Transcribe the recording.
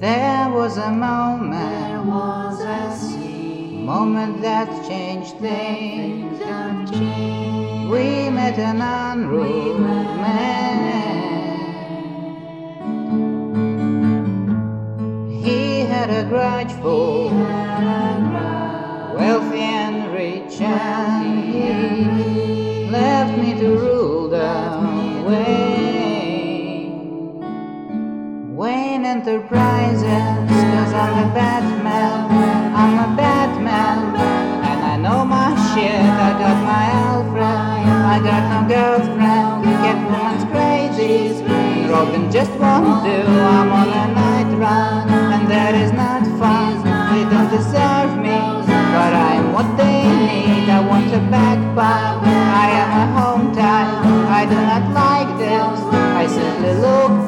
There was a There moment, was a scene, moment that changed things things. that changed. We met an unruly man. He had a grudge He for had a grudge, wealthy and rich, and wealthy and he left me to rule the Wayne Enterprises, 'cause I'm a Batman, I'm a Batman, and I know my shit. I got my Alfred, I got no girlfriend, Catwoman's crazy, Robin just won't do. I'm on a night run, and that is not fun. They don't deserve me, but I'm what they need. I want a backpack, I am a home type. I do not like this, I simply look